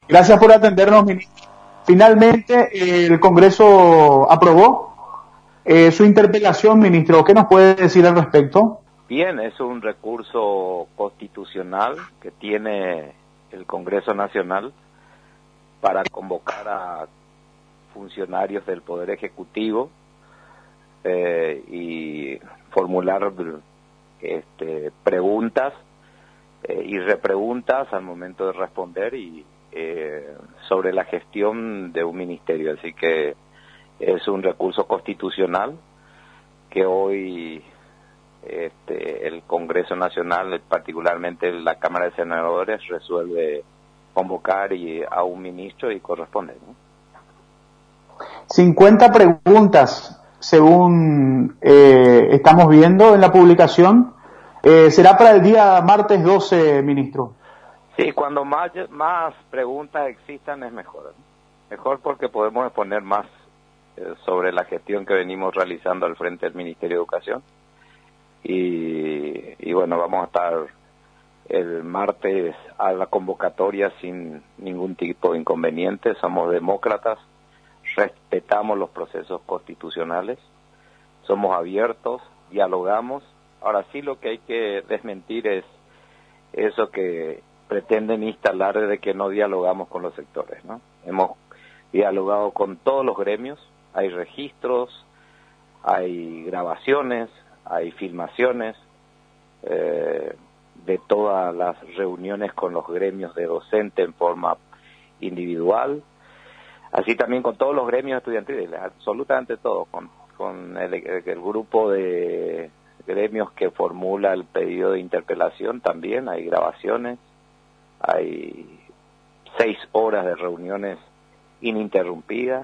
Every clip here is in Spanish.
Gracias por atendernos, ministro. Finalmente, el Congreso aprobó su interpelación, ministro. ¿Qué nos puede decir al respecto? Bien, es un recurso constitucional que tiene el Congreso Nacional para convocar a funcionarios del Poder Ejecutivo y formular preguntas y repreguntas al momento de responder y sobre la gestión de un ministerio. Así que es un recurso constitucional que hoy el Congreso Nacional, particularmente la Cámara de Senadores, resuelve convocar a un ministro y corresponde, ¿no? 50 preguntas, según estamos viendo en la publicación. ¿Será para el día martes 12, ministro? Sí, cuando más preguntas existan es mejor, ¿no? Mejor porque podemos exponer más sobre la gestión que venimos realizando al frente del Ministerio de Educación. Y bueno, vamos a estar el martes a la convocatoria sin ningún tipo de inconveniente. Somos demócratas, respetamos los procesos constitucionales, somos abiertos, dialogamos. Ahora sí, lo que hay que desmentir es eso que pretenden instalar de que no dialogamos con los sectores, ¿no? Hemos dialogado con todos los gremios, hay registros, hay grabaciones, hay filmaciones de todas las reuniones con los gremios de docentes en forma individual, así también con todos los gremios estudiantiles, absolutamente todos, con el grupo de gremios que formula el pedido de interpelación también, hay grabaciones, hay 6 horas de reuniones ininterrumpidas.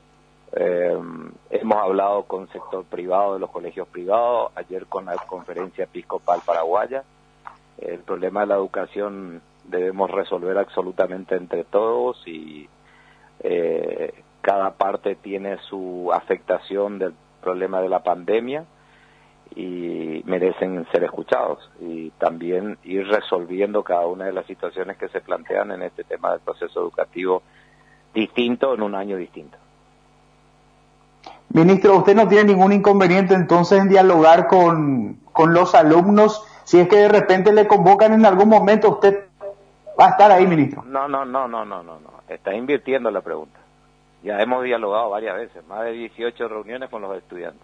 Hemos hablado con el sector privado de los colegios privados, ayer con la Conferencia Episcopal Paraguaya. El problema de la educación debemos resolver absolutamente entre todos y cada parte tiene su afectación del problema de la pandemia y merecen ser escuchados y también ir resolviendo cada una de las situaciones que se plantean en este tema del proceso educativo distinto en un año distinto. Ministro, ¿usted no tiene ningún inconveniente entonces en dialogar con los alumnos? Si es que de repente le convocan en algún momento, ¿usted va a estar ahí, ministro? No. Está invirtiendo la pregunta. Ya hemos dialogado varias veces, más de 18 reuniones con los estudiantes.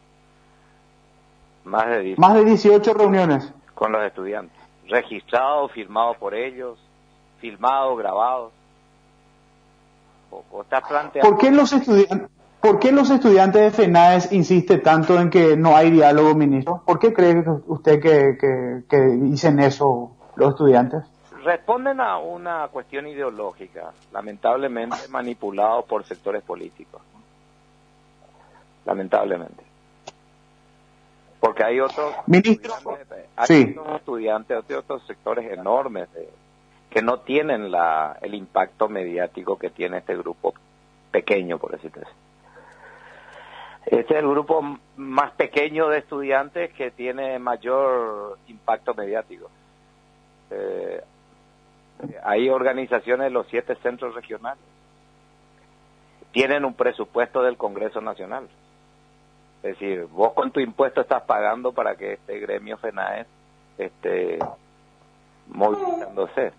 Más de 18 reuniones. Con los estudiantes. Registrados, firmados por ellos, filmados, grabados. O está planteando... ¿Por qué los estudiantes de FENAES insiste tanto en que no hay diálogo, ministro? ¿Por qué cree usted que dicen eso los estudiantes? Responden a una cuestión ideológica, lamentablemente manipulado por sectores políticos. Lamentablemente. Porque hay otros estudiantes, otros sectores enormes que no tienen el impacto mediático que tiene este grupo pequeño, por decirlo así. Este es el grupo más pequeño de estudiantes que tiene mayor impacto mediático. Hay organizaciones de los 7 centros regionales. Tienen un presupuesto del Congreso Nacional. Es decir, vos con tu impuesto estás pagando para que este gremio FENAES esté movilizándose.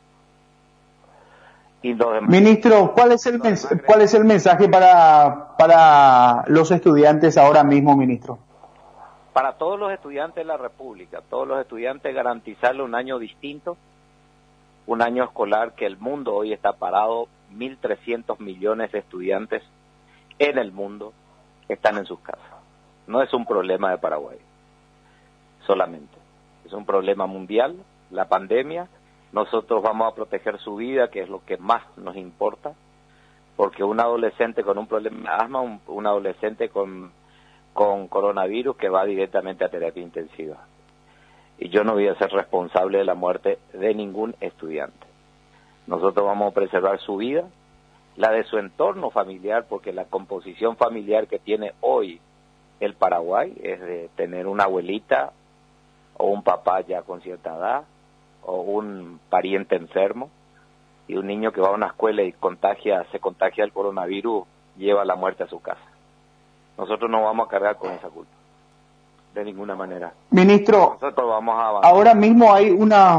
Ministro, ¿cuál es el mensaje para los estudiantes ahora mismo, ministro? Para todos los estudiantes de la República, todos los estudiantes, garantizarle un año distinto, un año escolar que el mundo hoy está parado, 1.300 millones de estudiantes en el mundo están en sus casas. No es un problema de Paraguay solamente, es un problema mundial, la pandemia. Nosotros vamos a proteger su vida, que es lo que más nos importa, porque un adolescente con un problema de asma, un adolescente con coronavirus que va directamente a terapia intensiva. Y yo no voy a ser responsable de la muerte de ningún estudiante. Nosotros vamos a preservar su vida, la de su entorno familiar, porque la composición familiar que tiene hoy el Paraguay es de tener una abuelita o un papá ya con cierta edad, o un pariente enfermo, y un niño que va a una escuela y se contagia el coronavirus, lleva la muerte a su casa. Nosotros no vamos a cargar con esa culpa, de ninguna manera. Ministro, Nosotros vamos a avanzar. ahora mismo hay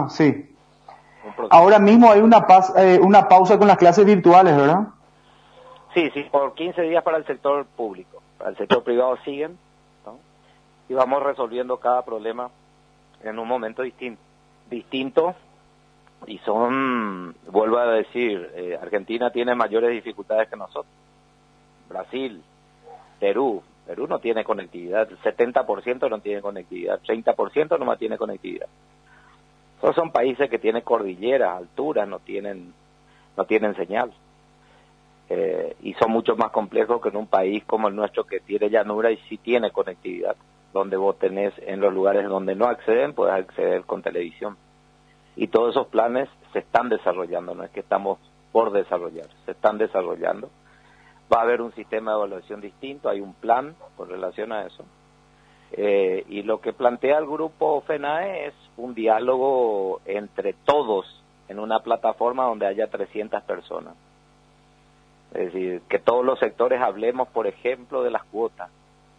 una pausa con las clases virtuales, ¿verdad? Sí, por 15 días para el sector público. Para el sector privado siguen, ¿no? Y vamos resolviendo cada problema en un momento distinto, y vuelvo a decir, Argentina tiene mayores dificultades que nosotros. Brasil, Perú no tiene conectividad, el 70% no tiene conectividad, 30% no tiene conectividad. Esos son países que tienen cordilleras, alturas, no tienen señal. Y son mucho más complejos que en un país como el nuestro, que tiene llanura y sí tiene conectividad, donde vos tenés, en los lugares donde no acceden, podés acceder con televisión. Y todos esos planes se están desarrollando, no es que estamos por desarrollar, se están desarrollando. Va a haber un sistema de evaluación distinto, hay un plan con relación a eso. Y lo que plantea el grupo FENAE es un diálogo entre todos en una plataforma donde haya 300 personas. Es decir, que todos los sectores hablemos, por ejemplo, de las cuotas.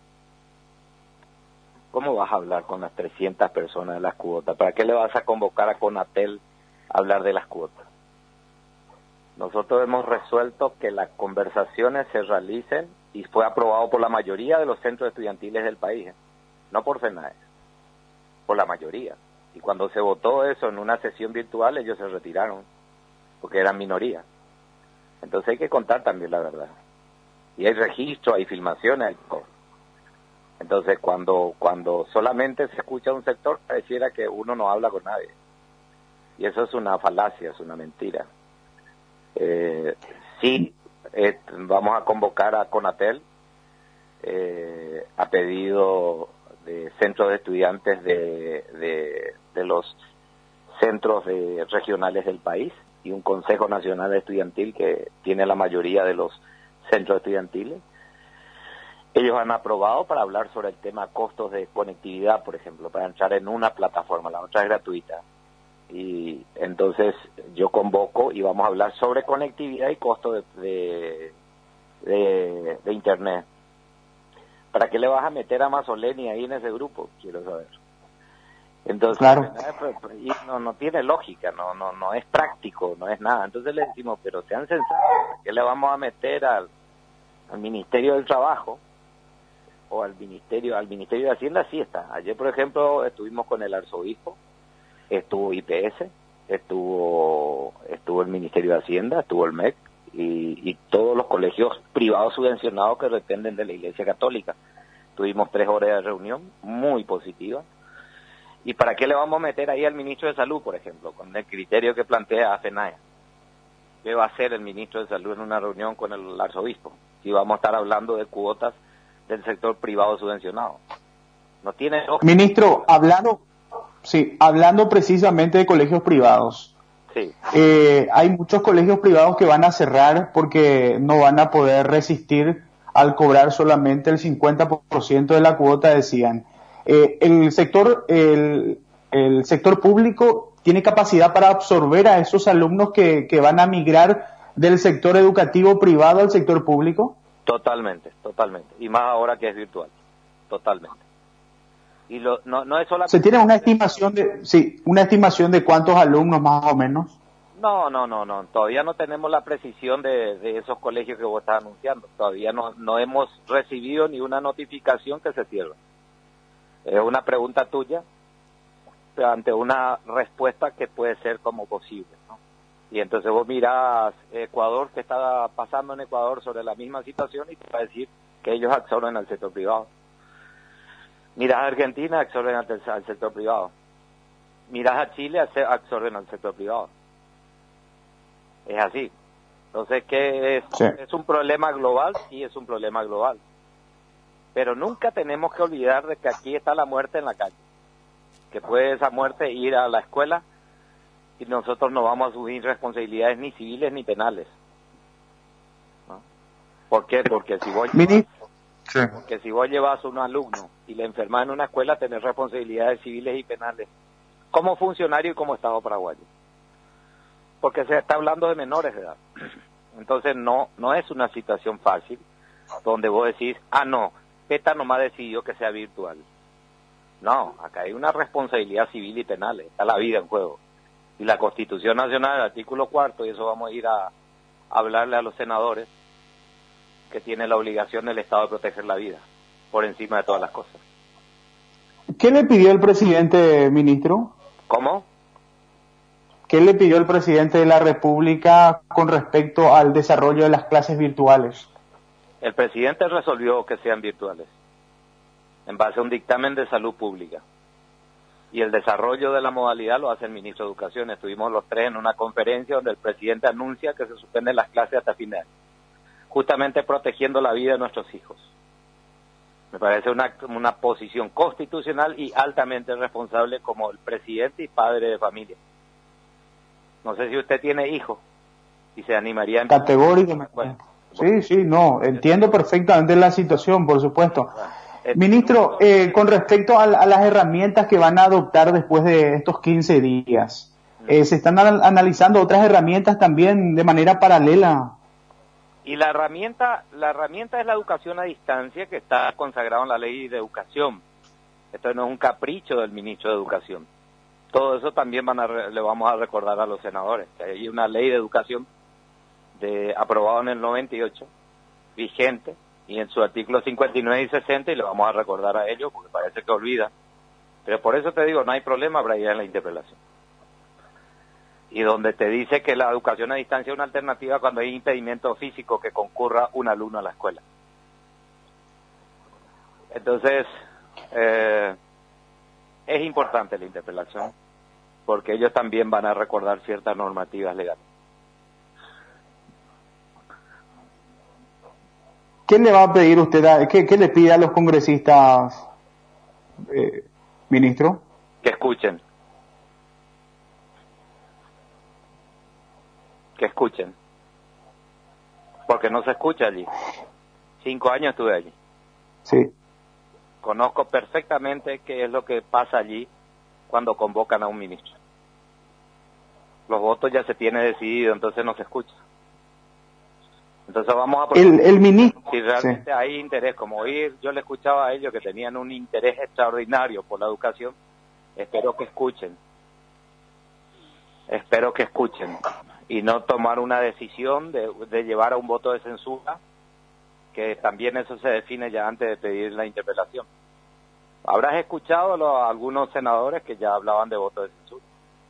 ¿Cómo vas a hablar con las 300 personas de las cuotas? ¿Para qué le vas a convocar a Conatel a hablar de las cuotas? Nosotros hemos resuelto que las conversaciones se realicen, y fue aprobado por la mayoría de los centros estudiantiles del país, no por FENAE, por la mayoría. Y cuando se votó eso en una sesión virtual, ellos se retiraron, porque eran minoría. Entonces hay que contar también la verdad. Y hay registro, hay filmaciones, hay todo. Entonces cuando solamente se escucha un sector, pareciera que uno no habla con nadie. Y eso es una falacia, es una mentira. Vamos a convocar a Conatel, a pedido de centros de estudiantes de los centros regionales del país, y un Consejo Nacional Estudiantil que tiene la mayoría de los centros estudiantiles. Ellos han aprobado para hablar sobre el tema costos de conectividad, por ejemplo, para entrar en una plataforma, la otra es gratuita. Y entonces yo convoco y vamos a hablar sobre conectividad y costo de internet. ¿Para qué le vas a meter a Mazzoleni ahí en ese grupo? Quiero saber. Entonces, claro, no tiene lógica, no es práctico, no es nada. Entonces le decimos, pero sean sensatos, ¿qué le vamos a meter al Ministerio del Trabajo o al Ministerio de Hacienda? Sí está. Ayer, por ejemplo, estuvimos con el arzobispo, estuvo IPS, estuvo el Ministerio de Hacienda, estuvo el MEC y todos los colegios privados subvencionados que dependen de la Iglesia Católica. Tuvimos 3 horas de reunión muy positiva. ¿Y para qué le vamos a meter ahí al ministro de Salud, por ejemplo, con el criterio que plantea FENAE? ¿Qué va a hacer el ministro de Salud en una reunión con el arzobispo si vamos a estar hablando de cuotas del sector privado subvencionado? No tiene lógica. Ministro, hablando precisamente de colegios privados, sí. Hay muchos colegios privados que van a cerrar porque no van a poder resistir al cobrar solamente el 50% de la cuota, decían. El sector público tiene capacidad para absorber a esos alumnos que van a migrar del sector educativo privado al sector público. Totalmente. Y más ahora que es virtual. Totalmente. Y no es solamente... ¿Se tiene una estimación de cuántos alumnos más o menos? No. Todavía no tenemos la precisión de esos colegios que vos estás anunciando. Todavía no hemos recibido ni una notificación que se cierre. Es una pregunta tuya ante una respuesta que puede ser como posible, ¿no? Y entonces vos mirás Ecuador, que está pasando en Ecuador sobre la misma situación, y te va a decir que ellos absorben al sector privado. Mirás a Argentina, absorben al sector privado. Mirás a Chile, absorben al sector privado. Es así. Entonces, ¿qué es? Sí. ¿Es un problema global? Sí, es un problema global. Pero nunca tenemos que olvidar de que aquí está la muerte en la calle. Que puede esa muerte ir a la escuela y nosotros no vamos a asumir responsabilidades ni civiles ni penales, ¿no? ¿Por qué? Porque si vos llevas a un alumno y le enfermas en una escuela, tenés responsabilidades civiles y penales como funcionario y como Estado paraguayo. porque se está hablando de menores de edad. Entonces no es una situación fácil donde vos decís, no, PETA nomás decidió que sea virtual. No, acá hay una responsabilidad civil y penal, está la vida en juego. Y la Constitución Nacional, el artículo 4, y eso vamos a ir a hablarle a los senadores, que tiene la obligación del Estado de proteger la vida, por encima de todas las cosas. ¿Qué le pidió el presidente, ministro? ¿Cómo? ¿Qué le pidió el presidente de la República con respecto al desarrollo de las clases virtuales? El presidente resolvió que sean virtuales, en base a un dictamen de salud pública. Y el desarrollo de la modalidad lo hace el ministro de Educación. Estuvimos los tres en una conferencia donde el presidente anuncia que se suspenden las clases hasta fin de año, justamente protegiendo la vida de nuestros hijos. Me parece una posición constitucional y altamente responsable como el presidente y padre de familia. No sé si usted tiene hijos y se animaría... Categóricamente. Bueno, sí, no, entiendo perfectamente la situación, por supuesto. Ministro, con respecto a las herramientas que van a adoptar después de estos 15 días, ¿se están analizando otras herramientas también de manera paralela? Y la herramienta es la educación a distancia, que está consagrado en la ley de educación. Esto no es un capricho del ministro de Educación. Todo eso también le vamos a recordar a los senadores, que hay una ley de educación aprobada en el 98, vigente, y en su artículo 59 y 60, y le vamos a recordar a ellos, porque parece que olvida. Pero por eso te digo, no hay problema para ir en la interpelación. Y donde te dice que la educación a distancia es una alternativa cuando hay impedimento físico que concurra un alumno a la escuela. Entonces, es importante la interpelación, porque ellos también van a recordar ciertas normativas legales. ¿Qué le va a pedir usted, qué le pide a los congresistas, ministro? Que escuchen. Que escuchen. Porque no se escucha allí. 5 años estuve allí. Sí. Conozco perfectamente qué es lo que pasa allí cuando convocan a un ministro. Los votos ya se tienen decidido, entonces no se escucha. Entonces vamos a el ministro, si realmente hay interés, como hoy yo le escuchaba a ellos que tenían un interés extraordinario por la educación. Espero que escuchen y no tomar una decisión de llevar a un voto de censura, que también eso se define ya antes de pedir la interpelación. Habrás escuchado a algunos senadores que ya hablaban de voto de censura.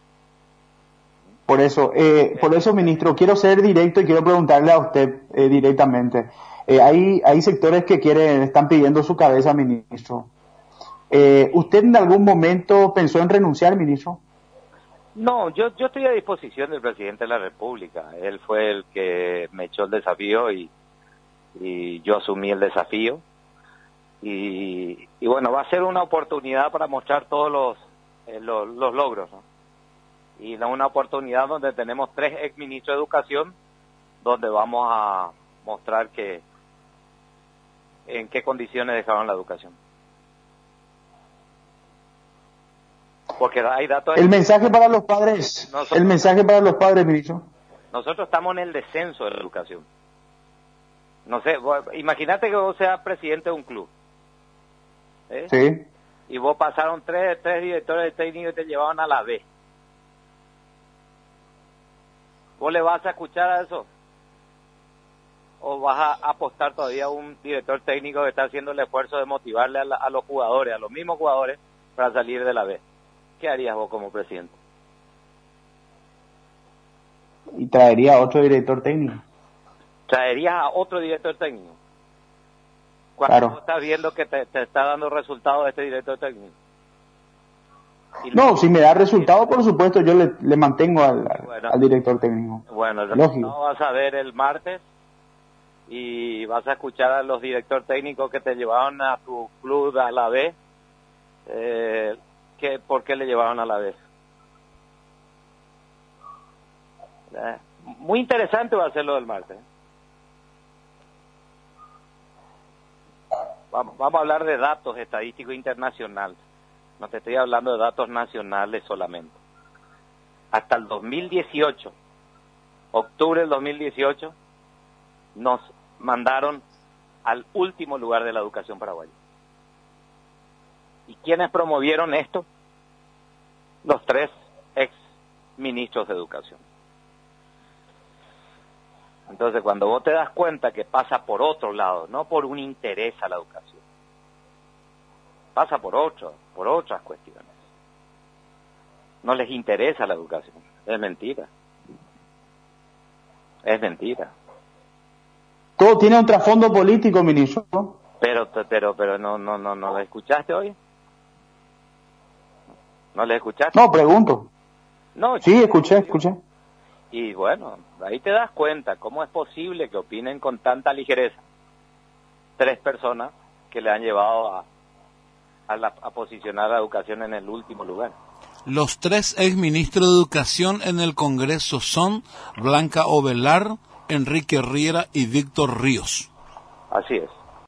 Por eso, ministro, quiero ser directo y quiero preguntarle a usted directamente. Hay sectores que están pidiendo su cabeza, ministro. ¿Usted en algún momento pensó en renunciar, ministro? No, yo estoy a disposición del presidente de la República. Él fue el que me echó el desafío y yo asumí el desafío. Y bueno, va a ser una oportunidad para mostrar todos los logros, ¿no? Y una oportunidad donde tenemos 3 exministros de Educación, donde vamos a mostrar en qué condiciones dejaron la educación. Porque hay datos... El mensaje para los padres, ministro. Nosotros estamos en el descenso de la educación. No sé, imagínate que vos seas presidente de un club. Sí. Y vos pasaron tres directores técnicos y te llevaban a la B. ¿Vos le vas a escuchar a eso? ¿O vas a apostar todavía a un director técnico que está haciendo el esfuerzo de motivarle a los jugadores, a los mismos jugadores, para salir de la B? ¿Qué harías vos como presidente? Y traería a otro director técnico. ¿Traerías a otro director técnico? Cuando Claro. vos estás viendo que te está dando resultados este director técnico. No, si me da resultado, por supuesto, yo le mantengo al director técnico. Bueno, el resultado vas a ver el martes y vas a escuchar a los directores técnicos que te llevaron a tu club a la B. ¿Por qué le llevaron a la B? Muy interesante va a ser lo del martes. Vamos a hablar de datos estadísticos internacionales. No te estoy hablando de datos nacionales solamente. Hasta el 2018, octubre del 2018, nos mandaron al último lugar de la educación paraguaya. ¿Y quiénes promovieron esto? Los 3 ex ministros de educación. Entonces, cuando vos te das cuenta que pasa por otro lado, no por un interés a la educación, pasa por otras cuestiones. No les interesa la educación. Es mentira. Es mentira. Todo tiene un trasfondo político, ministro, ¿no? Pero no lo escuchaste hoy. ¿No le escuchaste? No, pregunto. No. Sí, escuché. Y bueno, ahí te das cuenta cómo es posible que opinen con tanta ligereza 3 personas que le han llevado a posicionar a la educación en el último lugar. Los 3 exministros de Educación en el Congreso son Blanca Ovelar, Enrique Riera y Víctor Ríos. Así es.